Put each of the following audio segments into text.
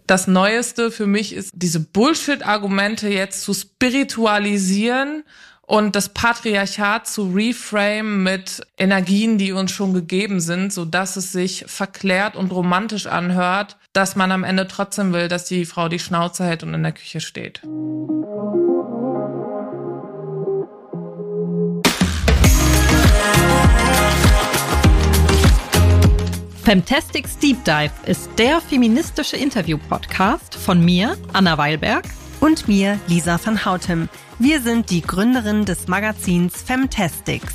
Das Neueste für mich ist, diese Bullshit-Argumente jetzt zu spiritualisieren und das Patriarchat zu reframe mit Energien, die uns schon gegeben sind, sodass es sich verklärt und romantisch anhört, dass man am Ende trotzdem will, dass die Frau die Schnauze hält und in der Küche steht. Femtastics Deep Dive ist der feministische Interview-Podcast von mir, Anna Weilberg. Und mir, Lisa van Houtem. Wir sind die Gründerin des Magazins Femtastics.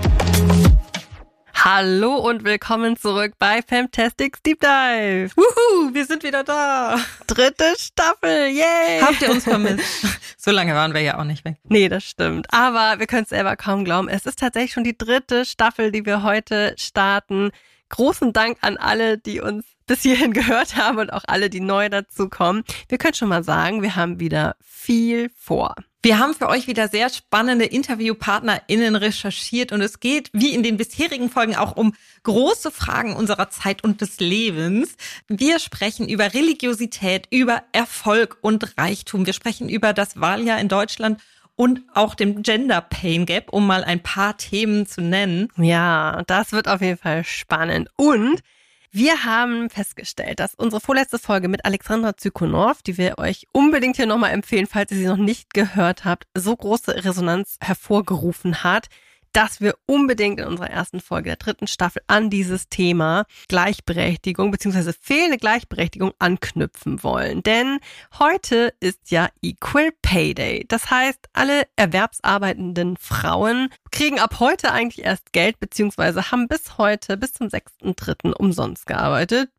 Hallo und willkommen zurück bei Femtastics Deep Dive. Wuhu, wir sind wieder da. 3. Staffel, yay! Habt ihr uns vermisst? So lange waren wir ja auch nicht weg. Nee, das stimmt. Aber wir können es selber kaum glauben. Es ist tatsächlich schon die 3. Staffel, die wir heute starten. Großen Dank an alle, die uns bis hierhin gehört haben und auch alle, die neu dazukommen. Wir können schon mal sagen, wir haben wieder viel vor. Wir haben für euch wieder sehr spannende InterviewpartnerInnen recherchiert und es geht, wie in den bisherigen Folgen, auch um große Fragen unserer Zeit und des Lebens. Wir sprechen über Religiosität, über Erfolg und Reichtum. Wir sprechen über das Wahljahr in Deutschland und auch dem Gender Pain Gap, um mal ein paar Themen zu nennen. Ja, das wird auf jeden Fall spannend. Und wir haben festgestellt, dass unsere vorletzte Folge mit Alexandra Zykunow, die wir euch unbedingt hier nochmal empfehlen, falls ihr sie noch nicht gehört habt, so große Resonanz hervorgerufen hat, dass wir unbedingt in unserer ersten Folge der 3. Staffel an dieses Thema Gleichberechtigung bzw. fehlende Gleichberechtigung anknüpfen wollen. Denn heute ist ja Equal Pay Day. Das heißt, alle erwerbsarbeitenden Frauen kriegen ab heute eigentlich erst Geld bzw. haben bis heute, bis zum 6.3. umsonst gearbeitet.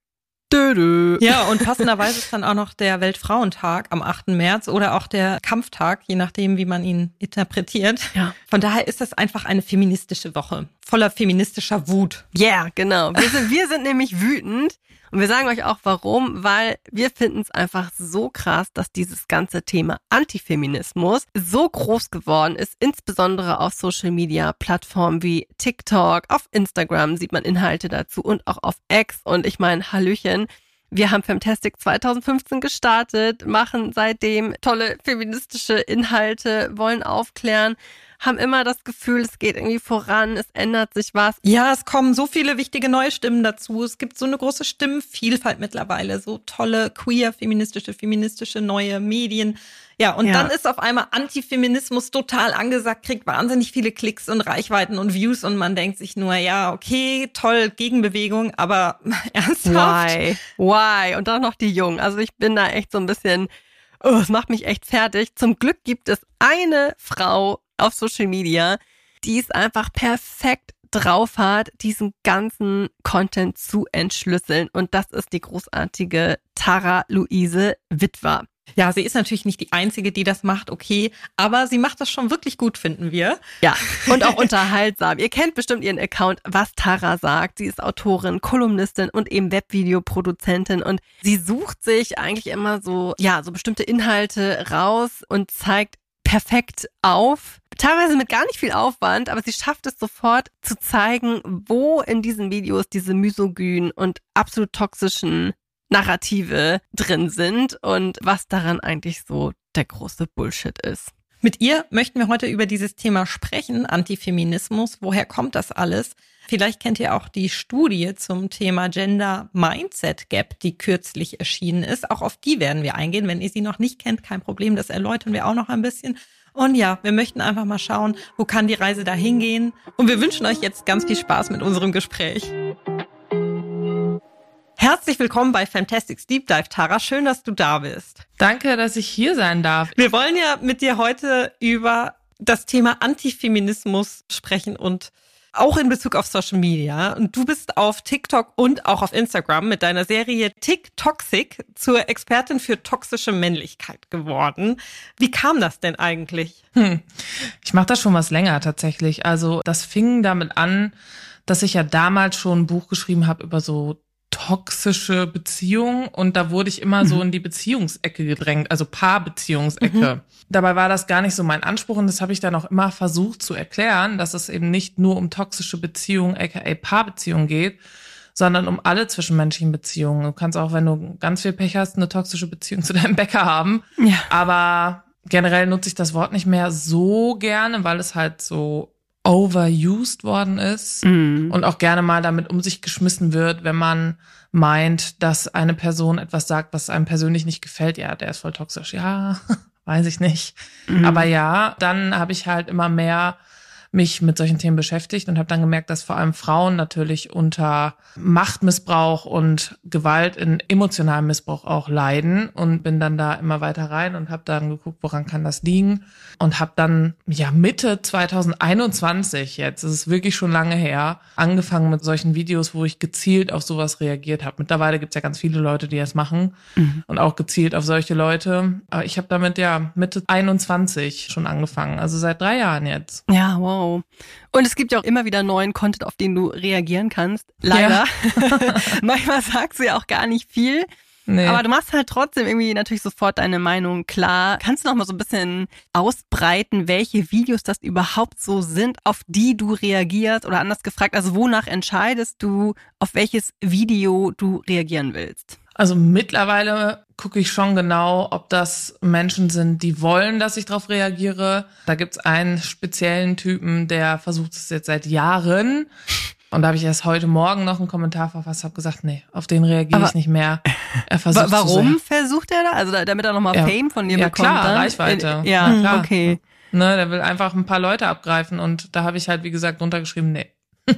Ja, und passenderweise ist dann auch noch der Weltfrauentag am 8. März oder auch der Kampftag, je nachdem, wie man ihn interpretiert. Ja. Von daher ist das einfach eine feministische Woche, voller feministischer Wut. Ja, yeah, genau. Wir sind nämlich wütend und wir sagen euch auch warum, weil wir finden es einfach so krass, dass dieses ganze Thema Antifeminismus so groß geworden ist, insbesondere auf Social-Media-Plattformen wie TikTok, auf Instagram sieht man Inhalte dazu und auch auf X. Und ich meine, Hallöchen, wir haben Femtastic 2015 gestartet, machen seitdem tolle feministische Inhalte, wollen aufklären, haben immer das Gefühl, es geht irgendwie voran, es ändert sich was. Ja, es kommen so viele wichtige neue Stimmen dazu. Es gibt so eine große Stimmenvielfalt mittlerweile, so tolle queer, feministische neue Medien. Ja, und dann ist auf einmal Antifeminismus total angesagt, kriegt wahnsinnig viele Klicks und Reichweiten und Views und man denkt sich nur, ja, okay, toll, Gegenbewegung, aber ernsthaft? Why? Und dann noch die Jungen. Also ich bin da echt so ein bisschen, es macht mich echt fertig. Zum Glück gibt es eine Frau auf Social Media, die es einfach perfekt drauf hat, diesen ganzen Content zu entschlüsseln. Und das ist die großartige Tara Luise Witwer. Ja, sie ist natürlich nicht die Einzige, die das macht, okay, aber sie macht das schon wirklich gut, finden wir. Ja, und auch unterhaltsam. Ihr kennt bestimmt ihren Account, was Tara sagt. Sie ist Autorin, Kolumnistin und eben Webvideoproduzentin und sie sucht sich eigentlich immer so bestimmte Inhalte raus und zeigt perfekt auf. Teilweise mit gar nicht viel Aufwand, aber sie schafft es sofort zu zeigen, wo in diesen Videos diese misogynen und absolut toxischen Narrative drin sind und was daran eigentlich so der große Bullshit ist. Mit ihr möchten wir heute über dieses Thema sprechen, Antifeminismus. Woher kommt das alles? Vielleicht kennt ihr auch die Studie zum Thema Gender Mindset Gap, die kürzlich erschienen ist. Auch auf die werden wir eingehen. Wenn ihr sie noch nicht kennt, kein Problem, das erläutern wir auch noch ein bisschen. Und ja, wir möchten einfach mal schauen, wo kann die Reise da hingehen. Und wir wünschen euch jetzt ganz viel Spaß mit unserem Gespräch. Herzlich willkommen bei Femtastics Deep Dive, Tara. Schön, dass du da bist. Danke, dass ich hier sein darf. Wir wollen ja mit dir heute über das Thema Antifeminismus sprechen und auch in Bezug auf Social Media. Und du bist auf TikTok und auch auf Instagram mit deiner Serie TikToxic zur Expertin für toxische Männlichkeit geworden. Wie kam das denn eigentlich? Ich mache das schon was länger tatsächlich. Also das fing damit an, dass ich ja damals schon ein Buch geschrieben habe über so toxische Beziehung und da wurde ich immer so in die Beziehungsecke gedrängt, also Paarbeziehungsecke. Dabei war das gar nicht so mein Anspruch und das habe ich dann auch immer versucht zu erklären, dass es eben nicht nur um toxische Beziehungen, aka Paarbeziehungen geht, sondern um alle zwischenmenschlichen Beziehungen. Du kannst auch, wenn du ganz viel Pech hast, eine toxische Beziehung zu deinem Bäcker haben. Ja. Aber generell nutze ich das Wort nicht mehr so gerne, weil es halt so overused worden ist und auch gerne mal damit um sich geschmissen wird, wenn man meint, dass eine Person etwas sagt, was einem persönlich nicht gefällt. Ja, der ist voll toxisch. Ja, weiß ich nicht. Aber ja, dann habe ich halt immer mehr mich mit solchen Themen beschäftigt und habe dann gemerkt, dass vor allem Frauen natürlich unter Machtmissbrauch und Gewalt in emotionalem Missbrauch auch leiden und bin dann da immer weiter rein und habe dann geguckt, woran kann das liegen und habe dann Mitte 2021, jetzt ist es wirklich schon lange her, angefangen mit solchen Videos, wo ich gezielt auf sowas reagiert habe. Mittlerweile gibt's ja ganz viele Leute, die das machen und auch gezielt auf solche Leute. Aber ich habe damit Mitte 21 schon angefangen, also seit 3 Jahren jetzt. Ja, wow. Und es gibt ja auch immer wieder neuen Content, auf den du reagieren kannst. Leider. Ja. Manchmal sagst du ja auch gar nicht viel. Nee. Aber du machst halt trotzdem irgendwie natürlich sofort deine Meinung klar. Kannst du noch mal so ein bisschen ausbreiten, welche Videos das überhaupt so sind, auf die du reagierst? Oder anders gefragt, also wonach entscheidest du, auf welches Video du reagieren willst? Also mittlerweile gucke ich schon genau, ob das Menschen sind, die wollen, dass ich darauf reagiere. Da gibt's einen speziellen Typen, der versucht es jetzt seit Jahren. Und da habe ich erst heute Morgen noch einen Kommentar verfasst, habe gesagt, nee, auf den reagiere ich nicht mehr. Er versucht warum versucht er da? Also damit er nochmal Fame von dir bekommt? Ja klar, Reichweite. Ja, klar. Okay. Ne, der will einfach ein paar Leute abgreifen und da habe ich halt, wie gesagt, runtergeschrieben, nee.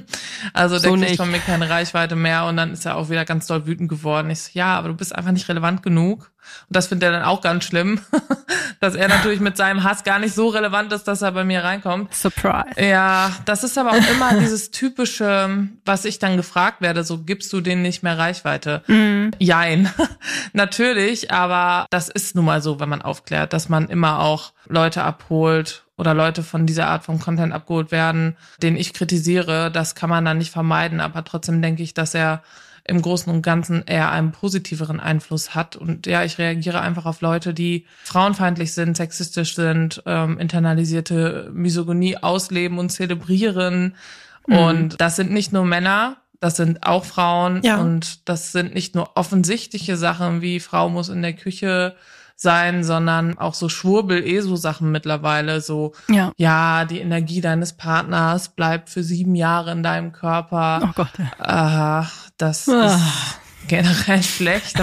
Also der kriegt von mir keine Reichweite mehr und dann ist er auch wieder ganz doll wütend geworden. Ich so, ja, aber du bist einfach nicht relevant genug. Und das findet er dann auch ganz schlimm, dass er natürlich mit seinem Hass gar nicht so relevant ist, dass er bei mir reinkommt. Surprise. Ja, das ist aber auch immer dieses typische, was ich dann gefragt werde, so gibst du denen nicht mehr Reichweite? Jein. Natürlich, aber das ist nun mal so, wenn man aufklärt, dass man immer auch Leute abholt oder Leute von dieser Art von Content abgeholt werden, den ich kritisiere. Das kann man dann nicht vermeiden, aber trotzdem denke ich, dass er im Großen und Ganzen eher einen positiveren Einfluss hat. Und ja, ich reagiere einfach auf Leute, die frauenfeindlich sind, sexistisch sind, internalisierte Misogynie ausleben und zelebrieren. Und das sind nicht nur Männer, das sind auch Frauen. Ja. Und das sind nicht nur offensichtliche Sachen wie Frau muss in der Küche sein, sondern auch so Schwurbel-ESO-Sachen mittlerweile, so, ja, die Energie deines Partners bleibt für 7 Jahre in deinem Körper. Oh Gott. Das ist generell schlecht.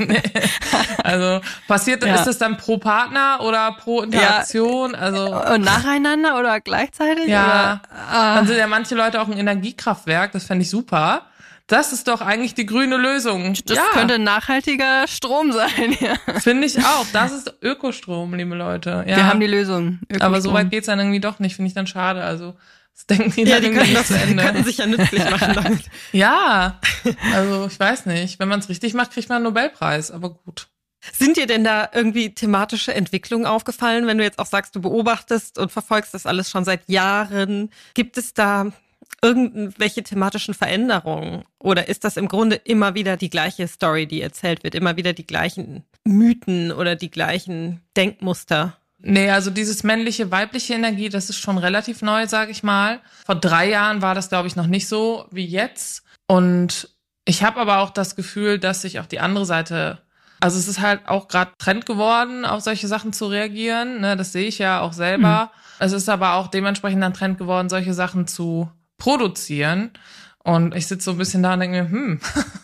Also ist es dann pro Partner oder pro Interaktion? Ja, also und nacheinander oder gleichzeitig? Ja, dann sind ja manche Leute auch ein Energiekraftwerk, das fände ich super. Das ist doch eigentlich die grüne Lösung. Das könnte nachhaltiger Strom sein, ja. Finde ich auch. Das ist Ökostrom, liebe Leute. Ja. Wir haben die Lösung. Ökostrom. Aber so weit geht's dann irgendwie doch nicht. Finde ich dann schade. Also, das denken die dann irgendwie nicht zu Ende. Die können sich ja nützlich machen damit. Ja, also ich weiß nicht. Wenn man es richtig macht, kriegt man einen Nobelpreis. Aber gut. Sind dir denn da irgendwie thematische Entwicklungen aufgefallen, wenn du jetzt auch sagst, du beobachtest und verfolgst das alles schon seit Jahren? Gibt es da irgendwelche thematischen Veränderungen? Oder ist das im Grunde immer wieder die gleiche Story, die erzählt wird? Immer wieder die gleichen Mythen oder die gleichen Denkmuster? Nee, also dieses männliche, weibliche Energie, das ist schon relativ neu, sage ich mal. Vor 3 Jahren war das, glaube ich, noch nicht so wie jetzt. Und ich habe aber auch das Gefühl, dass sich auch die andere Seite, also es ist halt auch gerade Trend geworden, auf solche Sachen zu reagieren. Ne, das sehe ich ja auch selber. Es ist aber auch dementsprechend dann Trend geworden, solche Sachen zu produzieren. Und ich sitze so ein bisschen da und denke mir,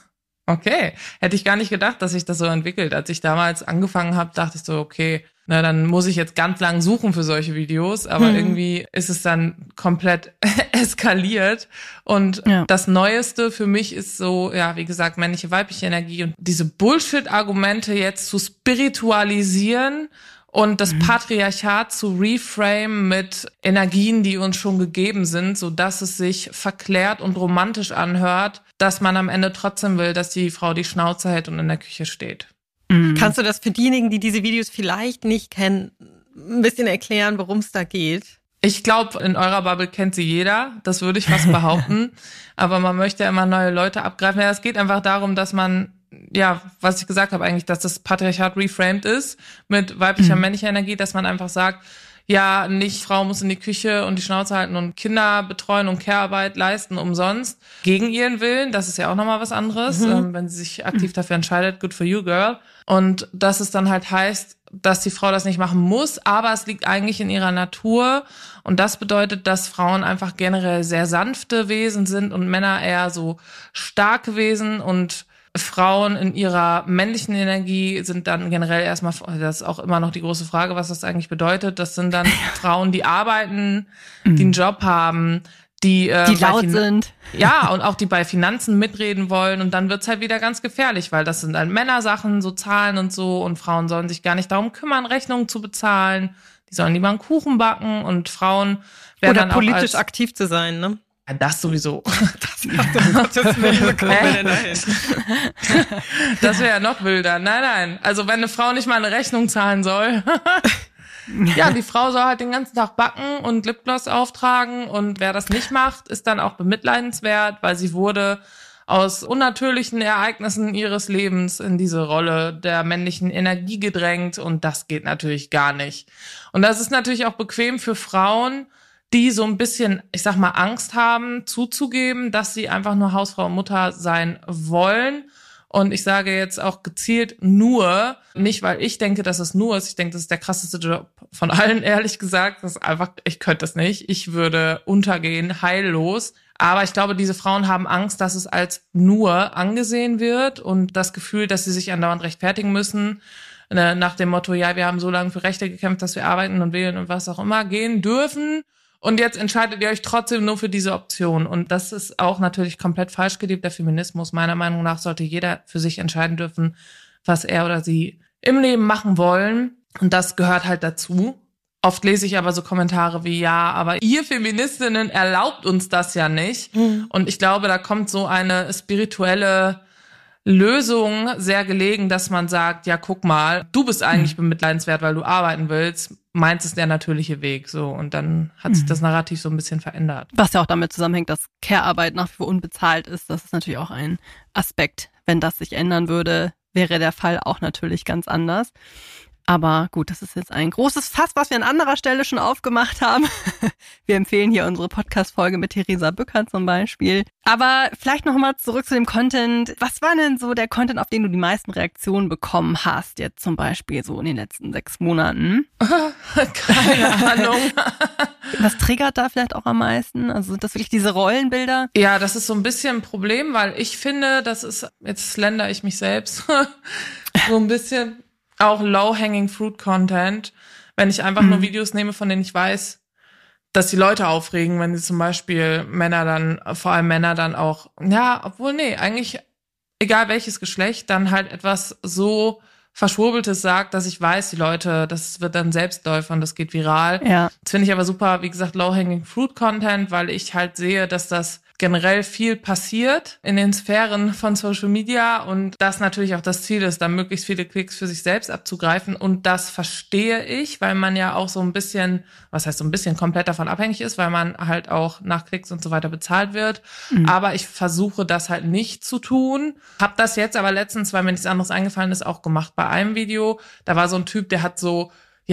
okay, hätte ich gar nicht gedacht, dass sich das so entwickelt. Als ich damals angefangen habe, dachte ich so, okay, na, dann muss ich jetzt ganz lang suchen für solche Videos, aber irgendwie ist es dann komplett eskaliert. Und das Neueste für mich ist so, ja, wie gesagt, männliche, weibliche Energie und diese Bullshit-Argumente jetzt zu spiritualisieren und das Patriarchat zu reframe mit Energien, die uns schon gegeben sind, so dass es sich verklärt und romantisch anhört, dass man am Ende trotzdem will, dass die Frau die Schnauze hält und in der Küche steht. Kannst du das für diejenigen, die diese Videos vielleicht nicht kennen, ein bisschen erklären, worum es da geht? Ich glaube, in eurer Bubble kennt sie jeder, das würde ich fast behaupten. Aber man möchte ja immer neue Leute abgreifen. Ja, es geht einfach darum, dass man, ja, was ich gesagt habe eigentlich, dass das Patriarchat reframed ist mit weiblicher, männlicher Energie, dass man einfach sagt, ja, nicht Frau muss in die Küche und die Schnauze halten und Kinder betreuen und Care-Arbeit leisten umsonst, gegen ihren Willen. Das ist ja auch nochmal was anderes, wenn sie sich aktiv dafür entscheidet, good for you, girl. Und dass es dann halt heißt, dass die Frau das nicht machen muss, aber es liegt eigentlich in ihrer Natur. Und das bedeutet, dass Frauen einfach generell sehr sanfte Wesen sind und Männer eher so starke Wesen, und Frauen in ihrer männlichen Energie sind dann generell erstmal, das ist auch immer noch die große Frage, was das eigentlich bedeutet. Das sind dann Frauen, die arbeiten, die einen Job haben, die laut sind. Ja, und auch die bei Finanzen mitreden wollen. Und dann wird's halt wieder ganz gefährlich, weil das sind dann Männersachen, so Zahlen und so. Und Frauen sollen sich gar nicht darum kümmern, Rechnungen zu bezahlen. Die sollen lieber einen Kuchen backen, und Frauen werden oder dann auch politisch aktiv zu sein, ne? Ja, das sowieso. Das wäre ja noch wilder. Nein. Also wenn eine Frau nicht mal eine Rechnung zahlen soll. Ja, die Frau soll halt den ganzen Tag backen und Lipgloss auftragen, und wer das nicht macht, ist dann auch bemitleidenswert, weil sie wurde aus unnatürlichen Ereignissen ihres Lebens in diese Rolle der männlichen Energie gedrängt, und das geht natürlich gar nicht. Und das ist natürlich auch bequem für Frauen, die so ein bisschen, ich sag mal, Angst haben, zuzugeben, dass sie einfach nur Hausfrau und Mutter sein wollen. Und ich sage jetzt auch gezielt nur, nicht weil ich denke, dass es nur ist. Ich denke, das ist der krasseste Job von allen, ehrlich gesagt. Das ist einfach, ich könnte das nicht. Ich würde untergehen, heillos. Aber ich glaube, diese Frauen haben Angst, dass es als nur angesehen wird, und das Gefühl, dass sie sich andauernd rechtfertigen müssen, nach dem Motto, ja, wir haben so lange für Rechte gekämpft, dass wir arbeiten und wählen und was auch immer gehen dürfen. Und jetzt entscheidet ihr euch trotzdem nur für diese Option. Und das ist auch natürlich komplett falsch gelebter Feminismus. Meiner Meinung nach sollte jeder für sich entscheiden dürfen, was er oder sie im Leben machen wollen. Und das gehört halt dazu. Oft lese ich aber so Kommentare wie, ja, aber ihr Feministinnen erlaubt uns das ja nicht. Und ich glaube, da kommt so eine spirituelle Lösung sehr gelegen, dass man sagt, ja, guck mal, du bist eigentlich bemitleidenswert, weil du arbeiten willst. Meins ist der natürliche Weg, so. Und dann hat sich das Narrativ so ein bisschen verändert. Was ja auch damit zusammenhängt, dass Care-Arbeit nach wie vor unbezahlt ist. Das ist natürlich auch ein Aspekt. Wenn das sich ändern würde, wäre der Fall auch natürlich ganz anders. Aber gut, das ist jetzt ein großes Fass, was wir an anderer Stelle schon aufgemacht haben. Wir empfehlen hier unsere Podcast-Folge mit Theresa Bücker zum Beispiel. Aber vielleicht nochmal zurück zu dem Content. Was war denn so der Content, auf den du die meisten Reaktionen bekommen hast, jetzt zum Beispiel so in den letzten 6 Monaten? Keine Ahnung. Was triggert da vielleicht auch am meisten? Also sind das wirklich diese Rollenbilder? Ja, das ist so ein bisschen ein Problem, weil ich finde, das ist, jetzt slender ich mich selbst, so ein bisschen auch Low-Hanging-Fruit-Content, wenn ich einfach nur Videos nehme, von denen ich weiß, dass die Leute aufregen, wenn sie zum Beispiel vor allem Männer dann auch, ja, obwohl, nee, eigentlich, egal welches Geschlecht, dann halt etwas so Verschwurbeltes sagt, dass ich weiß, die Leute, das wird dann Selbstläufer und das geht viral. Ja. Das finde ich aber super, wie gesagt, Low-Hanging-Fruit-Content, weil ich halt sehe, dass das generell viel passiert in den Sphären von Social Media und das natürlich auch das Ziel ist, dann möglichst viele Klicks für sich selbst abzugreifen, und das verstehe ich, weil man ja auch so ein bisschen, was heißt so ein bisschen, komplett davon abhängig ist, weil man halt auch nach Klicks und so weiter bezahlt wird, aber ich versuche das halt nicht zu tun, hab das jetzt aber letztens, weil mir nichts anderes eingefallen ist, auch gemacht bei einem Video. Da war so ein Typ, der hat so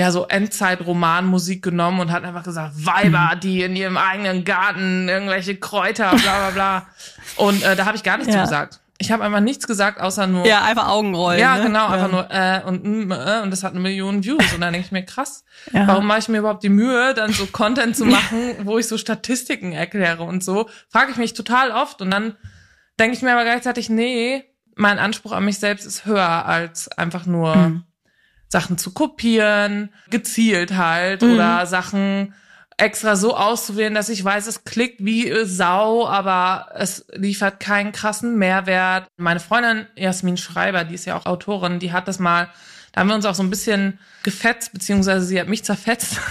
Endzeit-Roman-Musik genommen und hat einfach gesagt, Weiber, die in ihrem eigenen Garten irgendwelche Kräuter, bla bla bla. Und da habe ich gar nichts zu gesagt. Ich habe einfach nichts gesagt, außer nur... Ja, einfach Augenrollen. Ja, ne? genau, einfach nur und das hat 1 Million Views. Und dann denke ich mir, krass, warum mache ich mir überhaupt die Mühe, dann so Content zu machen, wo ich so Statistiken erkläre und so? Frage ich mich total oft. Und dann denke ich mir aber gleichzeitig, nee, mein Anspruch an mich selbst ist höher als einfach nur... Sachen zu kopieren, gezielt halt, oder Sachen extra so auszuwählen, dass ich weiß, es klickt wie Sau, aber es liefert keinen krassen Mehrwert. Meine Freundin Jasmin Schreiber, die ist ja auch Autorin, die hat das mal, da haben wir uns auch so ein bisschen gefetzt, beziehungsweise sie hat mich zerfetzt,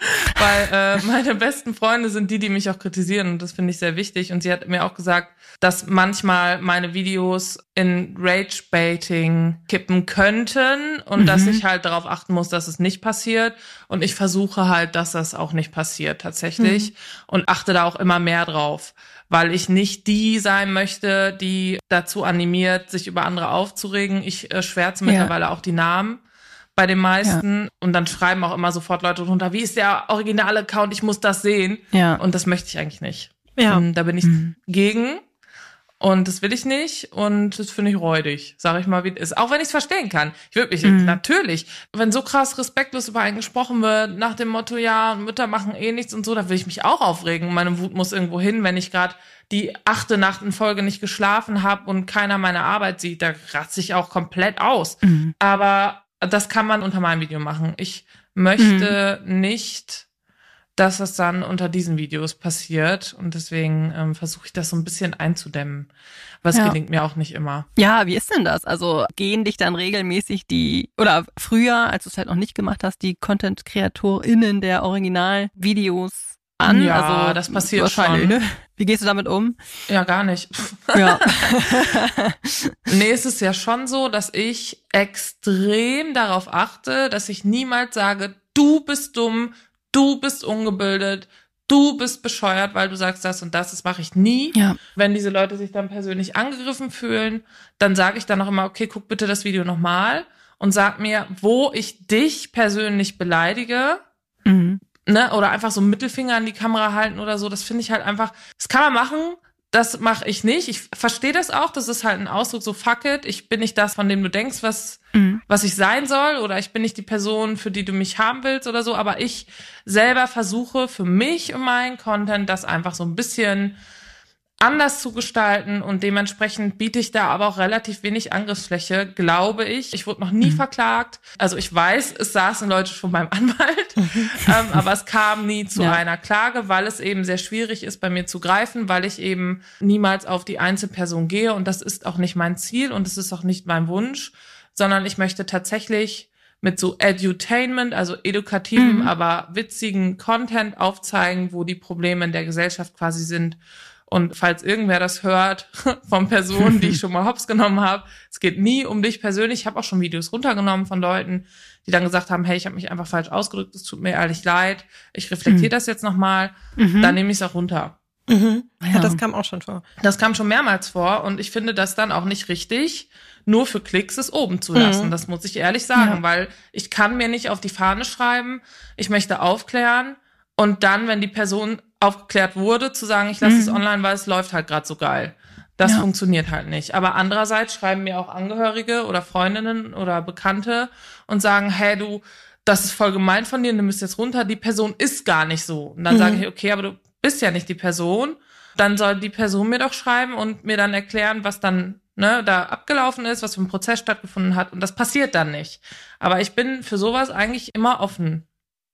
weil meine besten Freunde sind die mich auch kritisieren, und das finde ich sehr wichtig. Und sie hat mir auch gesagt, dass manchmal meine Videos in Rage-Baiting kippen könnten und dass ich halt darauf achten muss, dass es nicht passiert. Und ich versuche halt, dass das auch nicht passiert tatsächlich und achte da auch immer mehr drauf, weil ich nicht die sein möchte, die dazu animiert, sich über andere aufzuregen. Ich schwärze mittlerweile auch die Namen, bei den meisten. Und dann schreiben auch immer sofort Leute drunter, wie ist der originale Account, ich muss das sehen. Ja. Und das möchte ich eigentlich nicht. Ja. Da bin ich gegen. Und das will ich nicht und das finde ich räudig, sage ich mal, wie es ist. Auch wenn ich es verstehen kann. Ich wirklich, natürlich, wenn so krass respektlos über einen gesprochen wird, nach dem Motto, ja, Mütter machen eh nichts und so, da will ich mich auch aufregen. Meine Wut muss irgendwo hin, wenn ich gerade die 8. Nacht in Folge nicht geschlafen habe und keiner meine Arbeit sieht, da ratze ich auch komplett aus. Aber das kann man unter meinem Video machen. Ich möchte nicht, dass es dann unter diesen Videos passiert. Und deswegen versuche ich das so ein bisschen einzudämmen. Aber es gelingt mir auch nicht immer. Ja, wie ist denn das? Also gehen dich dann regelmäßig oder früher, als du es halt noch nicht gemacht hast, die Content-KreatorInnen der Originalvideos an? Ja, also, das passiert wahrscheinlich, schon. Ne? Wie gehst du damit um? Ja, gar nicht. Ja. Nee, es ist ja schon so, dass ich extrem darauf achte, dass ich niemals sage, du bist dumm, du bist ungebildet, du bist bescheuert, weil du sagst das und das. Das mache ich nie. Ja. Wenn diese Leute sich dann persönlich angegriffen fühlen, dann sage ich dann auch immer, okay, guck bitte das Video nochmal und sag mir, wo ich dich persönlich beleidige. Ne? Oder einfach so einen Mittelfinger an die Kamera halten oder so. Das finde ich halt einfach, das kann man machen. Das mache ich nicht. Ich verstehe das auch. Das ist halt ein Ausdruck, so fuck it. Ich bin nicht das, von dem du denkst, was ich sein soll. Oder ich bin nicht die Person, für die du mich haben willst oder so. Aber ich selber versuche für mich und meinen Content das einfach so ein bisschen anders zu gestalten. Und dementsprechend biete ich da aber auch relativ wenig Angriffsfläche, glaube ich. Ich wurde noch nie verklagt. Also ich weiß, es saßen Leute schon beim Anwalt. Aber es kam nie zu einer Klage, weil es eben sehr schwierig ist, bei mir zu greifen, weil ich eben niemals auf die Einzelperson gehe. Und das ist auch nicht mein Ziel und es ist auch nicht mein Wunsch, sondern ich möchte tatsächlich mit so Edutainment, also edukativen, aber witzigen Content aufzeigen, wo die Probleme in der Gesellschaft quasi sind. Und falls irgendwer das hört von Personen, die ich schon mal hops genommen habe, es geht nie um dich persönlich. Ich habe auch schon Videos runtergenommen von Leuten, die dann gesagt haben, hey, ich habe mich einfach falsch ausgedrückt, es tut mir ehrlich leid, ich reflektiere das jetzt nochmal, dann nehme ich es auch runter. Ja, das kam auch schon vor. Das kam schon mehrmals vor und ich finde das dann auch nicht richtig, nur für Klicks es oben zu lassen. Das muss ich ehrlich sagen, weil ich kann mir nicht auf die Fahne schreiben, ich möchte aufklären und dann, wenn die Person aufgeklärt wurde, zu sagen, ich lasse es online, weil es läuft halt gerade so geil. Das funktioniert halt nicht. Aber andererseits schreiben mir auch Angehörige oder Freundinnen oder Bekannte und sagen, hey du, das ist voll gemein von dir, nimm es jetzt runter, die Person ist gar nicht so. Und dann sage ich, okay, aber du bist ja nicht die Person. Dann soll die Person mir doch schreiben und mir dann erklären, was dann da abgelaufen ist, was für ein Prozess stattgefunden hat. Und das passiert dann nicht. Aber ich bin für sowas eigentlich immer offen.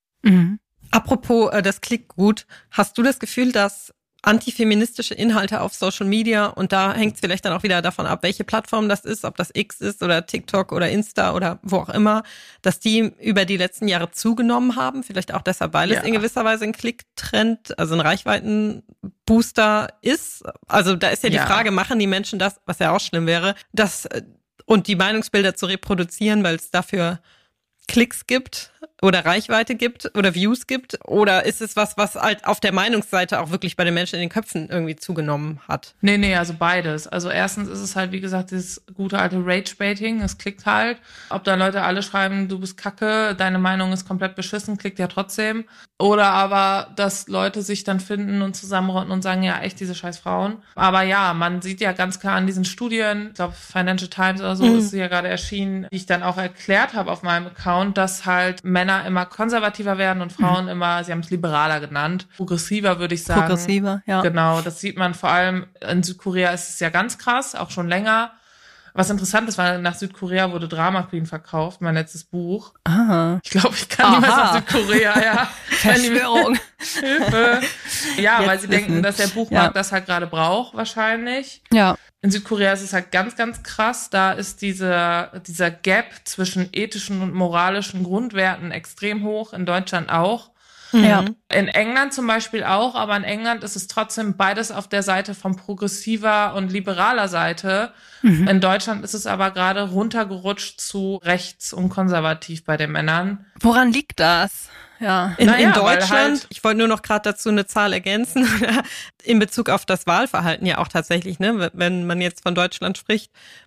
Apropos, das klingt gut. Hast du das Gefühl, dass antifeministische Inhalte auf Social Media, und da hängt es vielleicht dann auch wieder davon ab, welche Plattform das ist, ob das X ist oder TikTok oder Insta oder wo auch immer, dass die über die letzten Jahre zugenommen haben? Vielleicht auch deshalb, weil es in gewisser Weise ein Klicktrend, also ein Reichweitenbooster ist. Also da ist ja die Frage, machen die Menschen das, was ja auch schlimm wäre, und die Meinungsbilder zu reproduzieren, weil es dafür Klicks gibt oder Reichweite gibt oder Views gibt? Oder ist es was halt auf der Meinungsseite auch wirklich bei den Menschen in den Köpfen irgendwie zugenommen hat? Nee, also beides. Also erstens ist es halt, wie gesagt, dieses gute alte Rage-Baiting, es klickt halt. Ob da Leute alle schreiben, du bist kacke, deine Meinung ist komplett beschissen, klickt ja trotzdem. Oder aber, dass Leute sich dann finden und zusammenrotten und sagen, ja, echt, diese scheiß Frauen. Aber ja, man sieht ja ganz klar an diesen Studien, ich glaube Financial Times oder so ist ja gerade erschienen, die ich dann auch erklärt habe auf meinem Account, dass halt Männer immer konservativer werden und Frauen immer, sie haben es liberaler genannt, progressiver würde ich sagen. Progressiver, ja. Genau, das sieht man vor allem in Südkorea ist es ja ganz krass, auch schon länger. Was interessant ist, weil nach Südkorea wurde Drama Queen verkauft, mein letztes Buch. Aha. Ich glaube, ich kann niemals nach Südkorea, ja. Verschwörung. Hilfe. Ja, weil sie Jetzt denken, wissen. dass der Buchmarkt das halt gerade braucht, wahrscheinlich. Ja. In Südkorea ist es halt ganz, ganz krass. Da ist dieser Gap zwischen ethischen und moralischen Grundwerten extrem hoch. In Deutschland auch. Ja. In England zum Beispiel auch, aber in England ist es trotzdem beides auf der Seite von progressiver und liberaler Seite. In Deutschland ist es aber gerade runtergerutscht zu rechts und konservativ bei den Männern. Woran liegt das? Ja. In weil Deutschland, halt, ich wollte nur noch gerade dazu eine Zahl ergänzen, in Bezug auf das Wahlverhalten ja auch tatsächlich, ne, wenn man jetzt von Deutschland spricht,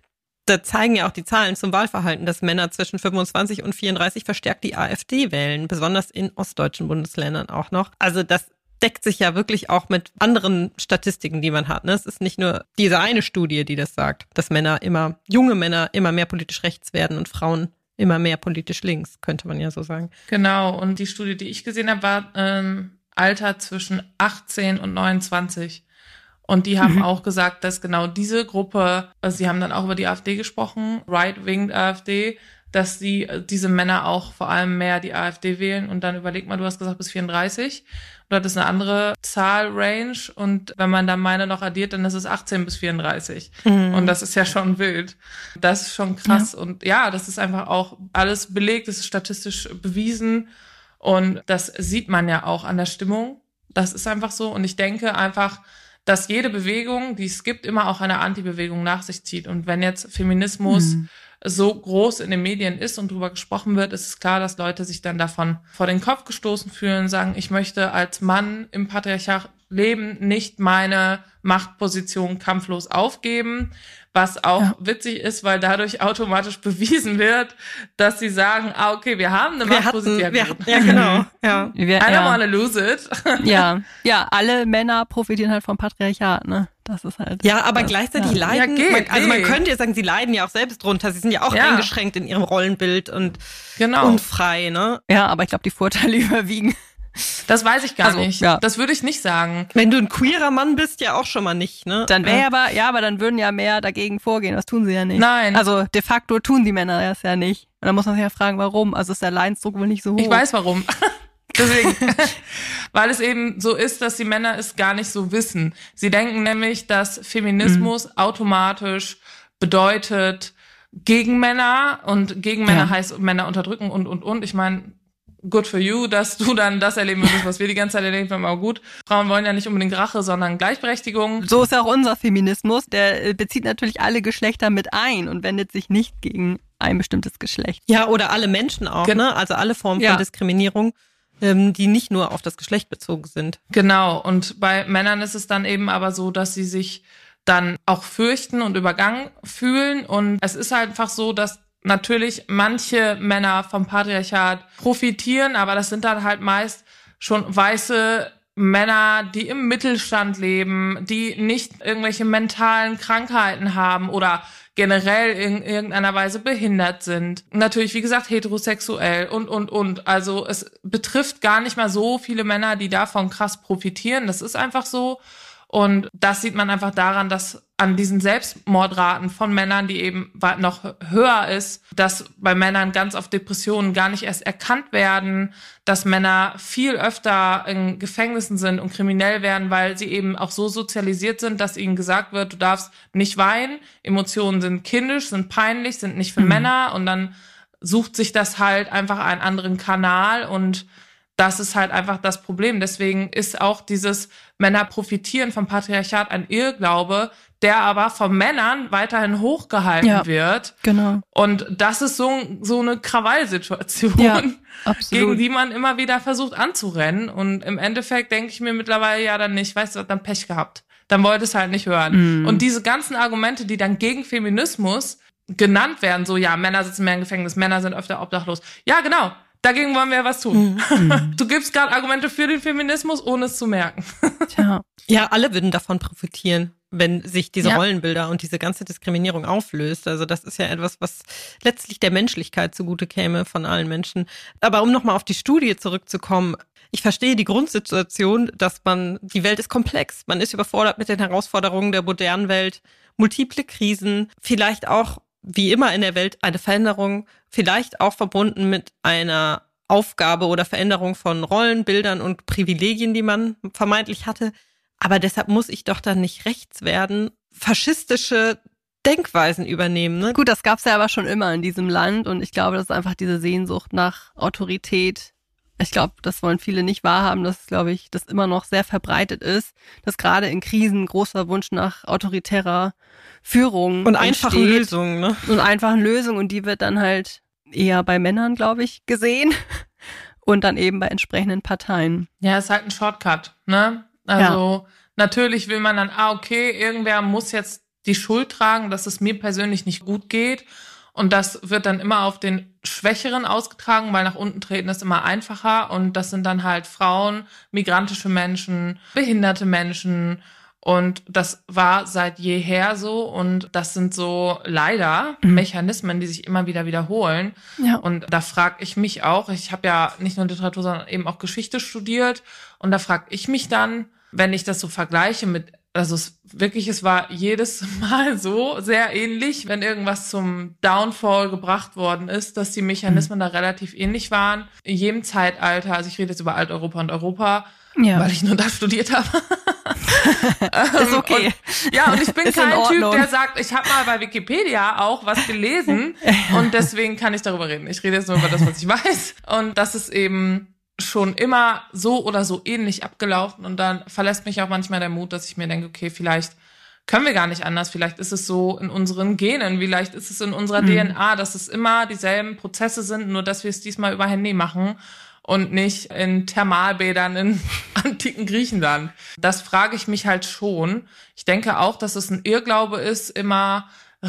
Da zeigen ja auch die Zahlen zum Wahlverhalten, dass Männer zwischen 25 und 34 verstärkt die AfD wählen, besonders in ostdeutschen Bundesländern auch noch. Also das deckt sich ja wirklich auch mit anderen Statistiken, die man hat. Es ist nicht nur diese eine Studie, die das sagt, dass junge Männer immer mehr politisch rechts werden und Frauen immer mehr politisch links, könnte man ja so sagen. Genau, und die Studie, die ich gesehen habe, war Alter zwischen 18 und 29. Und die haben auch gesagt, dass genau diese Gruppe, also sie haben dann auch über die AfD gesprochen, Right-Wing AfD, dass diese Männer auch vor allem mehr die AfD wählen. Und dann überleg mal, du hast gesagt bis 34. Oder das ist eine andere Zahl-Range. Und wenn man dann meine noch addiert, dann ist es 18 bis 34. Und das ist ja schon wild. Das ist schon krass. Ja. Und ja, das ist einfach auch alles belegt, das ist statistisch bewiesen. Und das sieht man ja auch an der Stimmung. Das ist einfach so. Und ich denke einfach, dass jede Bewegung, die es gibt, immer auch eine Antibewegung nach sich zieht. Und wenn jetzt Feminismus so groß in den Medien ist und drüber gesprochen wird, ist es klar, dass Leute sich dann davon vor den Kopf gestoßen fühlen, sagen, ich möchte als Mann im Patriarchat leben, nicht meine Machtposition kampflos aufgeben, was auch witzig ist, weil dadurch automatisch bewiesen wird, dass sie sagen, okay, wir haben eine Machtposition. Ja, genau. Ja. I don't wanna lose it. Ja, alle Männer profitieren halt vom Patriarchat, ne? Das ist halt. Ja, aber gleichzeitig leiden. Ja, man könnte ja sagen, sie leiden ja auch selbst drunter. Sie sind ja auch eingeschränkt in ihrem Rollenbild und unfrei, ne? Ja, aber ich glaube, die Vorteile überwiegen. Das weiß ich gar nicht. Ja. Das würde ich nicht sagen. Wenn du ein queerer Mann bist, ja auch schon mal nicht, ne? Dann wäre aber dann würden ja mehr dagegen vorgehen. Das tun sie ja nicht. Nein. Also de facto tun die Männer das ja nicht. Und dann muss man sich ja fragen, warum. Also ist der Leidensdruck wohl nicht so hoch. Ich weiß warum. Deswegen. Weil es eben so ist, dass die Männer es gar nicht so wissen. Sie denken nämlich, dass Feminismus automatisch bedeutet gegen Männer und gegen Männer heißt Männer unterdrücken und. Ich meine, good for you, dass du dann das erleben würdest, was wir die ganze Zeit erleben haben, aber gut. Frauen wollen ja nicht unbedingt Rache, sondern Gleichberechtigung. So ist ja auch unser Feminismus, der bezieht natürlich alle Geschlechter mit ein und wendet sich nicht gegen ein bestimmtes Geschlecht. Ja, oder alle Menschen auch, ne? Also alle Formen von Diskriminierung, die nicht nur auf das Geschlecht bezogen sind. Genau, und bei Männern ist es dann eben aber so, dass sie sich dann auch fürchten und übergangen fühlen und es ist halt einfach so, dass natürlich manche Männer vom Patriarchat profitieren, aber das sind dann halt meist schon weiße Männer, die im Mittelstand leben, die nicht irgendwelche mentalen Krankheiten haben oder generell in irgendeiner Weise behindert sind. Natürlich, wie gesagt, heterosexuell und. Also es betrifft gar nicht mal so viele Männer, die davon krass profitieren. Das ist einfach so. Und das sieht man einfach daran, dass an diesen Selbstmordraten von Männern, die eben noch höher ist, dass bei Männern ganz oft Depressionen gar nicht erst erkannt werden, dass Männer viel öfter in Gefängnissen sind und kriminell werden, weil sie eben auch so sozialisiert sind, dass ihnen gesagt wird, du darfst nicht weinen, Emotionen sind kindisch, sind peinlich, sind nicht für Männer und dann sucht sich das halt einfach einen anderen Kanal und das ist halt einfach das Problem. Deswegen ist auch dieses Männer profitieren vom Patriarchat ein Irrglaube, der aber von Männern weiterhin hochgehalten wird. Genau. Und das ist so eine Krawallsituation, gegen die man immer wieder versucht anzurennen. Und im Endeffekt denke ich mir mittlerweile ja dann nicht, weißt du, dann Pech gehabt. Dann wollte es halt nicht hören. Und diese ganzen Argumente, die dann gegen Feminismus genannt werden, so ja, Männer sitzen mehr im Gefängnis, Männer sind öfter obdachlos. Ja, genau. Dagegen wollen wir ja was tun. Du gibst gerade Argumente für den Feminismus, ohne es zu merken. Tja. Ja, alle würden davon profitieren, wenn sich diese Rollenbilder und diese ganze Diskriminierung auflöst. Also das ist ja etwas, was letztlich der Menschlichkeit zugute käme von allen Menschen. Aber um nochmal auf die Studie zurückzukommen, ich verstehe die Grundsituation, dass die Welt ist komplex. Man ist überfordert mit den Herausforderungen der modernen Welt, multiple Krisen, vielleicht auch wie immer in der Welt eine Veränderung, vielleicht auch verbunden mit einer Aufgabe oder Veränderung von Rollenbildern und Privilegien, die man vermeintlich hatte. Aber deshalb muss ich doch dann nicht rechts werden, faschistische Denkweisen übernehmen. Ne? Gut, das gab's ja aber schon immer in diesem Land und ich glaube, das ist einfach diese Sehnsucht nach Autorität. Ich glaube, das wollen viele nicht wahrhaben, dass, glaube ich, das immer noch sehr verbreitet ist, dass gerade in Krisen großer Wunsch nach autoritärer Führung und einfachen Lösungen, ne? Und einfachen Lösungen und die wird dann halt eher bei Männern, glaube ich, gesehen und dann eben bei entsprechenden Parteien. Ja, ist halt ein Shortcut, ne? Also natürlich will man dann, okay, irgendwer muss jetzt die Schuld tragen, dass es mir persönlich nicht gut geht. Und das wird dann immer auf den Schwächeren ausgetragen, weil nach unten treten ist immer einfacher. Und das sind dann halt Frauen, migrantische Menschen, behinderte Menschen. Und das war seit jeher so. Und das sind so leider Mechanismen, die sich immer wieder wiederholen. Ja. Und da frage ich mich auch, ich habe ja nicht nur Literatur, sondern eben auch Geschichte studiert. Und da frage ich mich dann, wenn ich das so vergleiche mit, also es war jedes Mal so sehr ähnlich, wenn irgendwas zum Downfall gebracht worden ist, dass die Mechanismen da relativ ähnlich waren. In jedem Zeitalter, also ich rede jetzt über Alteuropa und Europa, weil ich nur da studiert habe. Ist okay. Und ich bin kein Typ, der sagt, ich habe mal bei Wikipedia auch was gelesen und deswegen kann ich darüber reden. Ich rede jetzt nur über das, was ich weiß. Und das ist eben schon immer so oder so ähnlich abgelaufen und dann verlässt mich auch manchmal der Mut, dass ich mir denke, okay, vielleicht können wir gar nicht anders, vielleicht ist es so in unseren Genen, vielleicht ist es in unserer DNA, dass es immer dieselben Prozesse sind, nur dass wir es diesmal über Handy machen und nicht in Thermalbädern in antiken Griechenland. Das frage ich mich halt schon. Ich denke auch, dass es ein Irrglaube ist, immer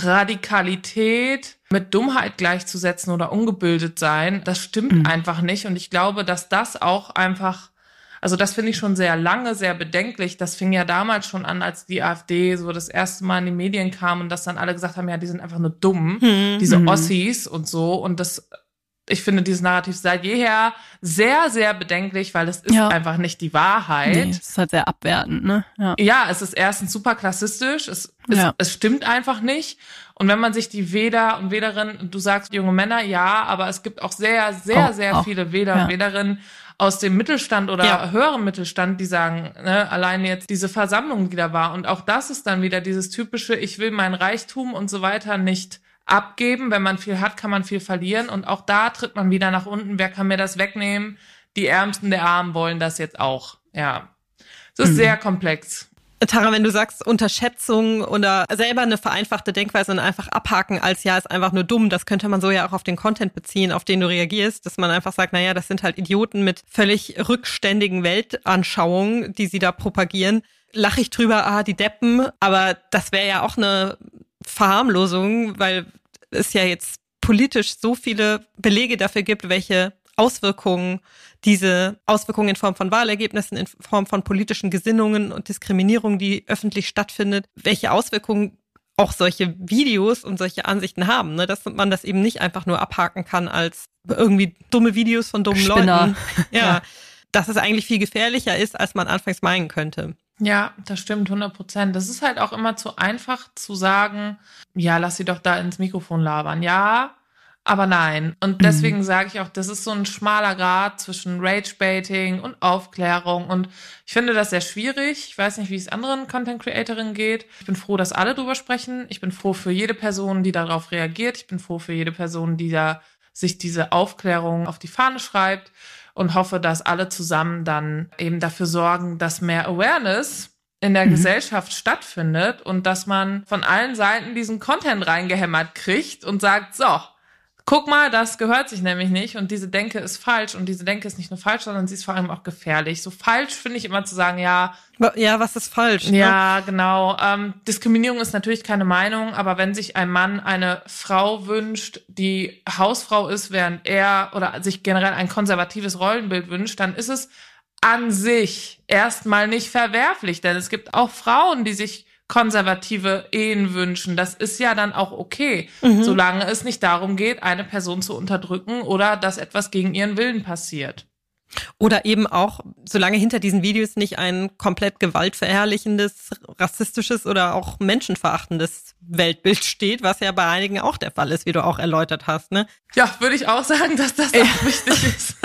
Radikalität mit Dummheit gleichzusetzen oder ungebildet sein, das stimmt einfach nicht. Und ich glaube, dass das auch einfach, also das finde ich schon sehr lange, sehr bedenklich. Das fing ja damals schon an, als die AfD so das erste Mal in die Medien kam und dass dann alle gesagt haben, ja, die sind einfach nur dumm, diese Ossis und so. Und das, ich finde dieses Narrativ seit jeher sehr, sehr bedenklich, weil es ist einfach nicht die Wahrheit. Nee, es ist halt sehr abwertend, ne? Ja, es ist erstens super klassistisch, es stimmt einfach nicht. Und wenn man sich die Wähler und Wählerinnen, du sagst junge Männer, ja, aber es gibt auch sehr, sehr, sehr viele Wähler und Wählerinnen aus dem Mittelstand oder höheren Mittelstand, die sagen, ne, allein jetzt diese Versammlung, die da war. Und auch das ist dann wieder dieses typische, ich will mein Reichtum und so weiter nicht abgeben. Wenn man viel hat, kann man viel verlieren. Und auch da tritt man wieder nach unten. Wer kann mir das wegnehmen? Die Ärmsten der Armen wollen das jetzt auch. Ja, es ist sehr komplex. Tara, wenn du sagst Unterschätzung oder selber eine vereinfachte Denkweise und einfach abhaken als ja, ist einfach nur dumm, das könnte man so ja auch auf den Content beziehen, auf den du reagierst, dass man einfach sagt, naja, das sind halt Idioten mit völlig rückständigen Weltanschauungen, die sie da propagieren. Lache ich drüber, die Deppen, aber das wäre ja auch eine Verharmlosung, weil es ja jetzt politisch so viele Belege dafür gibt, welche Auswirkungen diese Auswirkungen in Form von Wahlergebnissen, in Form von politischen Gesinnungen und Diskriminierung, die öffentlich stattfindet, welche Auswirkungen auch solche Videos und solche Ansichten haben, ne? Dass man das eben nicht einfach nur abhaken kann als irgendwie dumme Videos von dummen Leuten. Ja, dass es eigentlich viel gefährlicher ist, als man anfangs meinen könnte. Ja, das stimmt 100%. Das ist halt auch immer zu einfach zu sagen, ja, lass sie doch da ins Mikrofon labern. Ja, aber nein. Und deswegen sage ich auch, das ist so ein schmaler Grat zwischen Rage-Baiting und Aufklärung. Und ich finde das sehr schwierig. Ich weiß nicht, wie es anderen Content-Creatorinnen geht. Ich bin froh, dass alle drüber sprechen. Ich bin froh für jede Person, die darauf reagiert. Ich bin froh für jede Person, die da sich diese Aufklärung auf die Fahne schreibt. Und hoffe, dass alle zusammen dann eben dafür sorgen, dass mehr Awareness in der Gesellschaft stattfindet und dass man von allen Seiten diesen Content reingehämmert kriegt und sagt, so, guck mal, das gehört sich nämlich nicht und diese Denke ist falsch und diese Denke ist nicht nur falsch, sondern sie ist vor allem auch gefährlich. So falsch finde ich immer zu sagen, ja, was ist falsch? Ne? Ja, genau. Diskriminierung ist natürlich keine Meinung, aber wenn sich ein Mann eine Frau wünscht, die Hausfrau ist, während er oder sich generell ein konservatives Rollenbild wünscht, dann ist es an sich erstmal nicht verwerflich, denn es gibt auch Frauen, die sich konservative Ehen wünschen. Das ist ja dann auch okay, solange es nicht darum geht, eine Person zu unterdrücken oder dass etwas gegen ihren Willen passiert. Oder eben auch, solange hinter diesen Videos nicht ein komplett gewaltverherrlichendes, rassistisches oder auch menschenverachtendes Weltbild steht, was ja bei einigen auch der Fall ist, wie du auch erläutert hast, ne? Ja, würde ich auch sagen, dass das auch wichtig ist.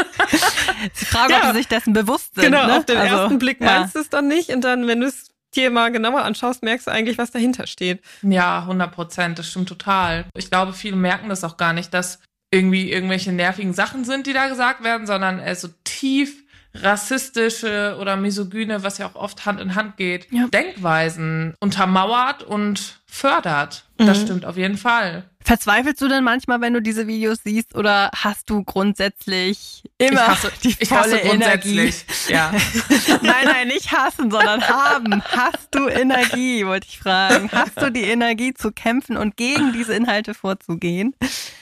Die Frage, ob sie sich dessen bewusst sind. Genau, ne? auf den ersten Blick meinst du es dann nicht und dann, wenn du es dir mal genauer anschaust, merkst du eigentlich, was dahinter steht. Ja, 100%, das stimmt total. Ich glaube, viele merken das auch gar nicht, dass irgendwie irgendwelche nervigen Sachen sind, die da gesagt werden, sondern so tief rassistische oder misogyne, was ja auch oft Hand in Hand geht, Ja. Denkweisen untermauert und fördert. Das stimmt auf jeden Fall. Verzweifelst du denn manchmal, wenn du diese Videos siehst, oder hast du grundsätzlich immer Ich hasse grundsätzlich, ja. Nein, nicht hassen, sondern haben. Hast du Energie, wollte ich fragen. Hast du die Energie zu kämpfen und gegen diese Inhalte vorzugehen?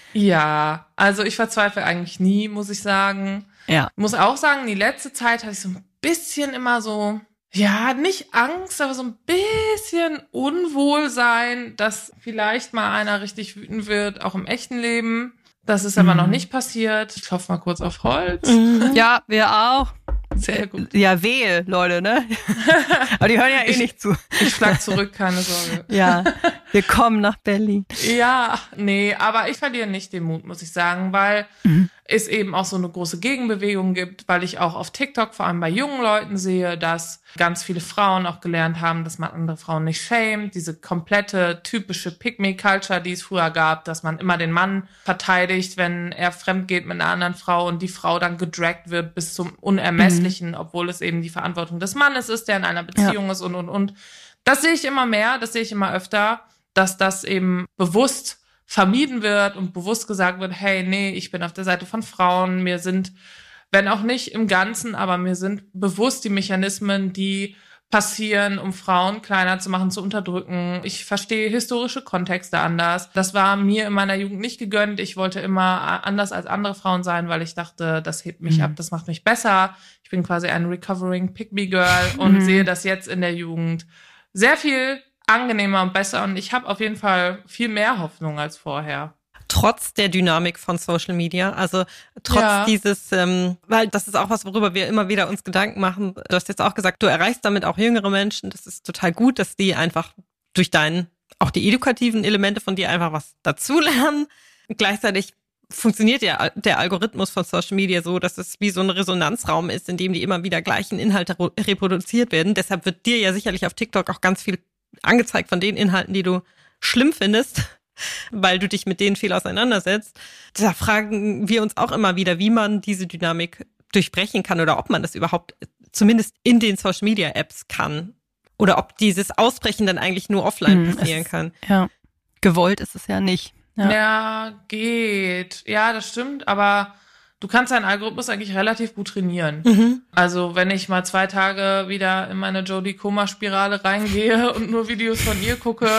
Ja, also ich verzweifle eigentlich nie, muss ich sagen. Ja. Muss auch sagen, die letzte Zeit hatte ich so ein bisschen immer so, ja, nicht Angst, aber so ein bisschen Unwohlsein, dass vielleicht mal einer richtig wütend wird, auch im echten Leben. Das ist aber noch nicht passiert. Ich klopfe mal kurz auf Holz. Ja, wir auch. Sehr gut. Ja, wehe, Leute, ne? Aber die hören ja nicht zu. Ich schlag zurück, keine Sorge. Ja, wir kommen nach Berlin. Ja, nee, aber ich verliere nicht den Mut, muss ich sagen, weil es eben auch so eine große Gegenbewegung gibt, weil ich auch auf TikTok, vor allem bei jungen Leuten, sehe, dass ganz viele Frauen auch gelernt haben, dass man andere Frauen nicht schämt. Diese komplette typische Pick-me-Culture, die es früher gab, dass man immer den Mann verteidigt, wenn er fremd geht mit einer anderen Frau und die Frau dann gedragt wird bis zum Unermesslichen, obwohl es eben die Verantwortung des Mannes ist, der in einer Beziehung ist und. Das sehe ich immer mehr, das sehe ich immer öfter, dass das eben bewusst vermieden wird und bewusst gesagt wird, hey, nee, ich bin auf der Seite von Frauen, mir sind, wenn auch nicht im Ganzen, aber mir sind bewusst die Mechanismen, die passieren, um Frauen kleiner zu machen, zu unterdrücken. Ich verstehe historische Kontexte anders. Das war mir in meiner Jugend nicht gegönnt. Ich wollte immer anders als andere Frauen sein, weil ich dachte, das hebt mich ab, das macht mich besser. Ich bin quasi ein recovering Pick-me-Girl und sehe das jetzt in der Jugend sehr viel angenehmer und besser. Und ich habe auf jeden Fall viel mehr Hoffnung als vorher. Trotz der Dynamik von Social Media, also trotz dieses, weil das ist auch was, worüber wir immer wieder uns Gedanken machen. Du hast jetzt auch gesagt, du erreichst damit auch jüngere Menschen. Das ist total gut, dass die einfach durch auch die edukativen Elemente von dir einfach was dazulernen. Gleichzeitig funktioniert ja der Algorithmus von Social Media so, dass es wie so ein Resonanzraum ist, in dem die immer wieder gleichen Inhalte reproduziert werden. Deshalb wird dir ja sicherlich auf TikTok auch ganz viel angezeigt von den Inhalten, die du schlimm findest, weil du dich mit denen viel auseinandersetzt. Da fragen wir uns auch immer wieder, wie man diese Dynamik durchbrechen kann oder ob man das überhaupt zumindest in den Social-Media-Apps kann. Oder ob dieses Ausbrechen dann eigentlich nur offline passieren kann. Ja, gewollt ist es ja nicht. Ja, geht. Ja, das stimmt, aber du kannst deinen Algorithmus eigentlich relativ gut trainieren. Also wenn ich mal 2 Tage wieder in meine Jodie Coma-Spirale reingehe und nur Videos von ihr gucke,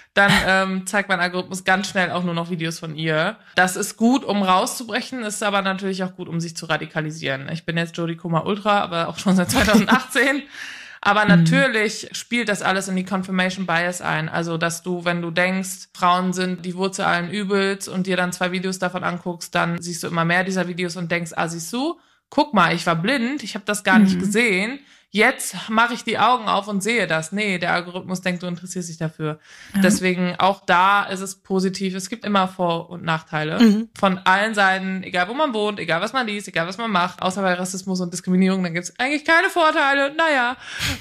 dann zeigt mein Algorithmus ganz schnell auch nur noch Videos von ihr. Das ist gut, um rauszubrechen, ist aber natürlich auch gut, um sich zu radikalisieren. Ich bin jetzt Jodie Coma Ultra, aber auch schon seit 2018. Aber natürlich spielt das alles in die Confirmation Bias ein. Also, dass du, wenn du denkst, Frauen sind die Wurzel allen Übels und dir dann 2 Videos davon anguckst, dann siehst du immer mehr dieser Videos und denkst, siehst du, guck mal, ich war blind, ich habe das gar nicht gesehen. Jetzt mache ich die Augen auf und sehe das. Nee, der Algorithmus denkt, du interessierst dich dafür. Ja. Deswegen auch da ist es positiv. Es gibt immer Vor- und Nachteile von allen Seiten, egal wo man wohnt, egal was man liest, egal was man macht. Außer bei Rassismus und Diskriminierung, dann gibt es eigentlich keine Vorteile. Naja.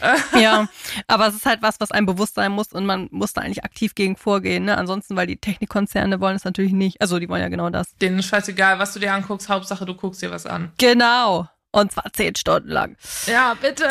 Ja, aber es ist halt was einem bewusst sein muss und man muss da eigentlich aktiv gegen vorgehen. Ne? Ansonsten, weil die Technikkonzerne wollen es natürlich nicht. Also die wollen ja genau das. Denen ist scheißegal, was du dir anguckst. Hauptsache, du guckst dir was an. Genau. Und zwar 10 Stunden lang. Ja, bitte.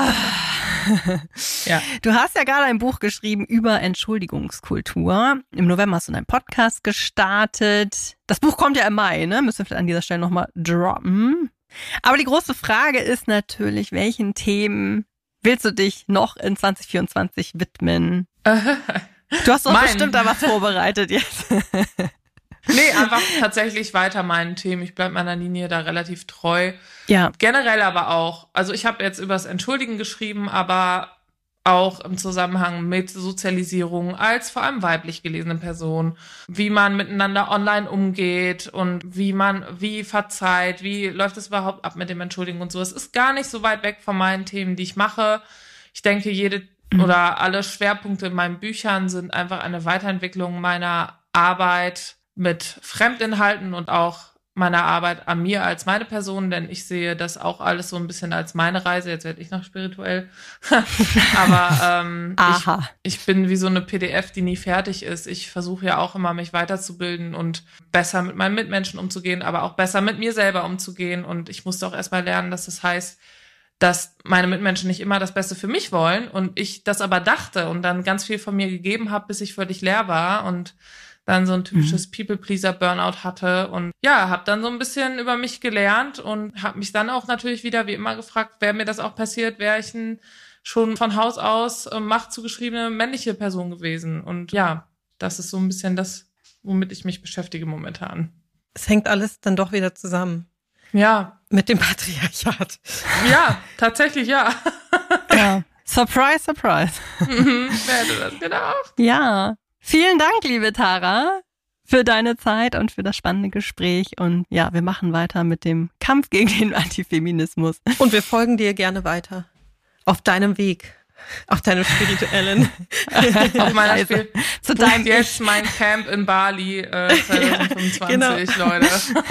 Ja. Du hast ja gerade ein Buch geschrieben über Entschuldigungskultur. Im November hast du einen Podcast gestartet. Das Buch kommt ja im Mai, ne? Müssen wir vielleicht an dieser Stelle nochmal droppen. Aber die große Frage ist natürlich, welchen Themen willst du dich noch in 2024 widmen? Du hast doch bestimmt da was vorbereitet jetzt. Nee, einfach tatsächlich weiter meinen Themen. Ich bleib meiner Linie da relativ treu. Ja. Generell aber auch. Also ich habe jetzt übers Entschuldigen geschrieben, aber auch im Zusammenhang mit Sozialisierung als vor allem weiblich gelesene Person, wie man miteinander online umgeht und wie verzeiht, wie läuft es überhaupt ab mit dem Entschuldigen und so. Es ist gar nicht so weit weg von meinen Themen, die ich mache. Ich denke, oder alle Schwerpunkte in meinen Büchern sind einfach eine Weiterentwicklung meiner Arbeit mit Fremdinhalten und auch meiner Arbeit an mir als meine Person, denn ich sehe das auch alles so ein bisschen als meine Reise. Jetzt werde ich noch spirituell. Aber ich bin wie so eine PDF, die nie fertig ist. Ich versuche ja auch immer, mich weiterzubilden und besser mit meinen Mitmenschen umzugehen, aber auch besser mit mir selber umzugehen. Und ich musste auch erstmal lernen, dass das heißt, dass meine Mitmenschen nicht immer das Beste für mich wollen und ich das aber dachte und dann ganz viel von mir gegeben habe, bis ich völlig leer war und dann so ein typisches People-Pleaser-Burnout hatte und ja, habe dann so ein bisschen über mich gelernt und habe mich dann auch natürlich wieder wie immer gefragt, wäre mir das auch passiert, wäre ich schon von Haus aus Macht zugeschriebene männliche Person gewesen. Und ja, das ist so ein bisschen das, womit ich mich beschäftige momentan. Es hängt alles dann doch wieder zusammen. Ja. Mit dem Patriarchat. Ja, tatsächlich ja. Ja. Surprise, surprise. Wer hätte das gedacht? Ja. Vielen Dank, liebe Tara, für deine Zeit und für das spannende Gespräch. Und ja, wir machen weiter mit dem Kampf gegen den Antifeminismus. Und wir folgen dir gerne weiter. Auf deinem Weg. Auf deinem spirituellen. Auf meiner zu deinem jetzt mein Camp in Bali 2025, genau. Leute.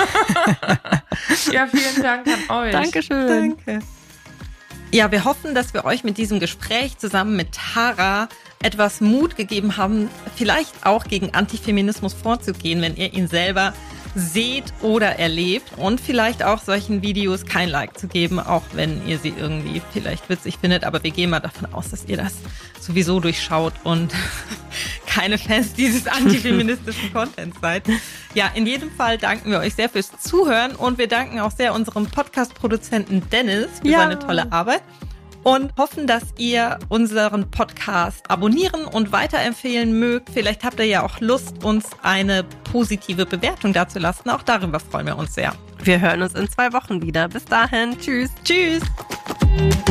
Ja, vielen Dank an euch. Dankeschön. Danke. Ja, wir hoffen, dass wir euch mit diesem Gespräch zusammen mit Tara etwas Mut gegeben haben, vielleicht auch gegen Antifeminismus vorzugehen, wenn ihr ihn selber seht oder erlebt und vielleicht auch solchen Videos kein Like zu geben, auch wenn ihr sie irgendwie vielleicht witzig findet. Aber wir gehen mal davon aus, dass ihr das sowieso durchschaut und keine Fans dieses antifeministischen Contents seid. Ja, in jedem Fall danken wir euch sehr fürs Zuhören und wir danken auch sehr unserem Podcast-Produzenten Dennis für seine tolle Arbeit. Und hoffen, dass ihr unseren Podcast abonnieren und weiterempfehlen mögt. Vielleicht habt ihr ja auch Lust, uns eine positive Bewertung dazulassen. Auch darüber freuen wir uns sehr. Wir hören uns in 2 Wochen wieder. Bis dahin. Tschüss. Tschüss.